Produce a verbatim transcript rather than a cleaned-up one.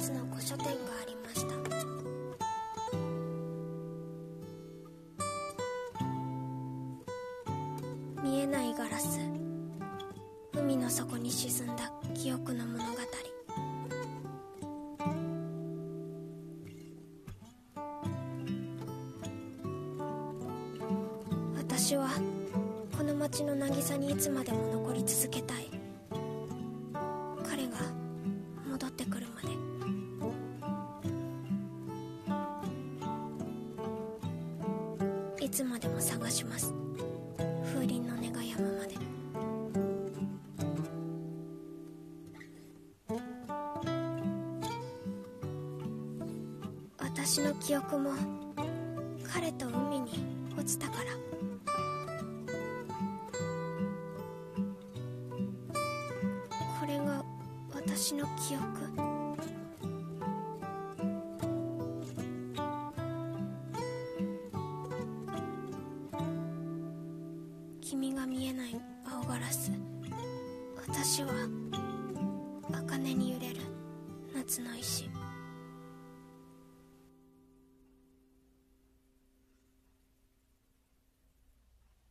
つの古書店がありました。見えないガラス、海の底に沈んだ記憶の物語。私はこの街の渚にいつまでも残り続けたい。彼が戻ってくるまで。いつまでも探します、風鈴の音が止むまで。私の記憶も彼と海に落ちたから。これが私の記憶。君が見えない青ガラス、私は茜に揺れる夏の石。